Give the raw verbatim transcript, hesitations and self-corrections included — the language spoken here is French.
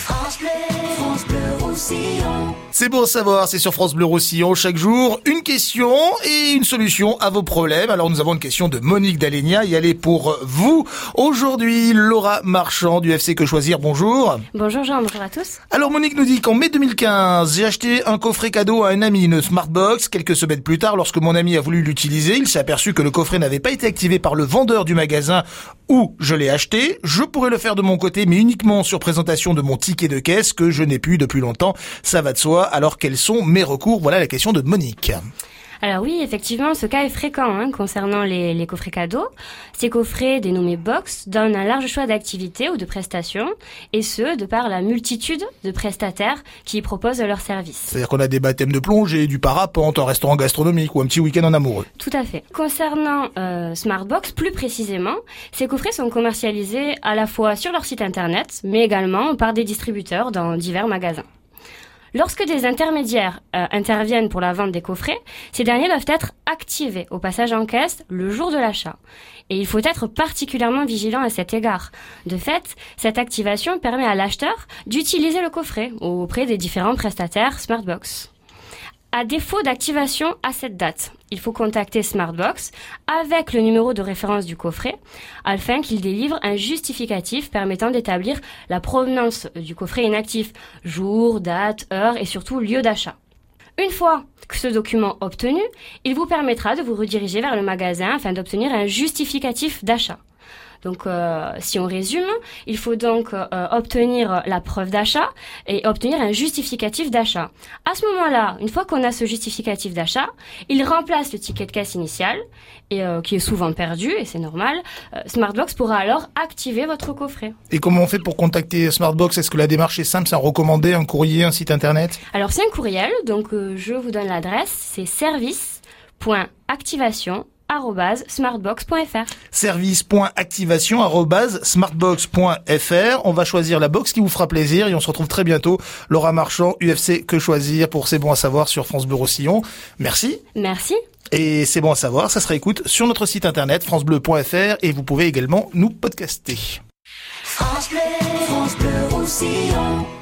France Bleu, France Bleu Roussillon. C'est bon à savoir, c'est sur France Bleu Roussillon. Chaque jour, une question et une solution à vos problèmes. Alors nous avons une question de Monique Dalénia. Y aller pour vous. Aujourd'hui, Laura Marchand du F C Que Choisir. Bonjour. Bonjour Jean, bonjour à tous. Alors Monique nous dit qu'en mai deux mille quinze, j'ai acheté un coffret cadeau à un ami, une Smartbox. Quelques semaines plus tard, lorsque mon ami a voulu l'utiliser, il s'est aperçu que le coffret n'avait pas été activé par le vendeur du magasin où je l'ai acheté. Je pourrais le faire de mon côté, mais uniquement sur présentation de mon ticket de caisse que je n'ai plus depuis longtemps. Ça va de soi. Alors quels sont mes recours? Voilà la question de Monique. Alors oui, effectivement, ce cas est fréquent hein, concernant les, les coffrets cadeaux. Ces coffrets, dénommés box, donnent un large choix d'activités ou de prestations, et ce, de par la multitude de prestataires qui y proposent leurs services. C'est-à-dire qu'on a des baptêmes de plongée, du parapente, un restaurant gastronomique ou un petit week-end en amoureux. Tout à fait. Concernant euh, Smartbox, plus précisément, ces coffrets sont commercialisés à la fois sur leur site internet, mais également par des distributeurs dans divers magasins. Lorsque des intermédiaires euh, interviennent pour la vente des coffrets, ces derniers doivent être activés au passage en caisse le jour de l'achat. Et il faut être particulièrement vigilant à cet égard. De fait, cette activation permet à l'acheteur d'utiliser le coffret auprès des différents prestataires Smartbox. À défaut d'activation à cette date, il faut contacter Smartbox avec le numéro de référence du coffret afin qu'il délivre un justificatif permettant d'établir la provenance du coffret inactif, jour, date, heure et surtout lieu d'achat. Une fois que ce document obtenu, il vous permettra de vous rediriger vers le magasin afin d'obtenir un justificatif d'achat. Donc, euh, si on résume, il faut donc euh, obtenir la preuve d'achat et obtenir un justificatif d'achat. À ce moment-là, une fois qu'on a ce justificatif d'achat, il remplace le ticket de caisse initial, et euh, qui est souvent perdu, et c'est normal. Euh, Smartbox pourra alors activer votre coffret. Et comment on fait pour contacter Smartbox? Est-ce que la démarche est simple? C'est un recommandé, un courrier, un site internet? Alors, c'est un courriel, donc euh, je vous donne l'adresse, c'est service point activation arobase smartbox point f r. service point activation arobase smartbox point f r. On va choisir la box qui vous fera plaisir et on se retrouve très bientôt. Laura Marchand, U F C Que Choisir pour C'est bon à savoir sur France Bleu Roussillon. Merci. Merci. Et C'est bon à savoir, ça se réécoute sur notre site internet francebleu point f r et vous pouvez également nous podcaster. France Bleu, France Bleu Roussillon.